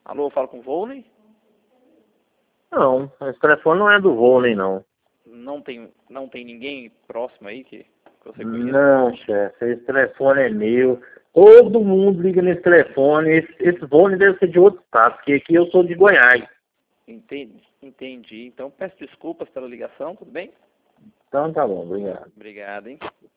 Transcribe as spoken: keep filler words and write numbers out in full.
Alô, falo com o Volney? Não, esse telefone não é do vôlei, não. Não tem, não tem ninguém próximo aí que, que você conhece? Não, chefe, esse telefone é meu. Todo mundo liga nesse telefone. Esse, esse vôlei deve ser de outro estado, porque aqui eu sou de Goiás. Entendi, entendi. Então peço desculpas pela ligação, tudo bem? Então tá bom, obrigado. Obrigado, hein?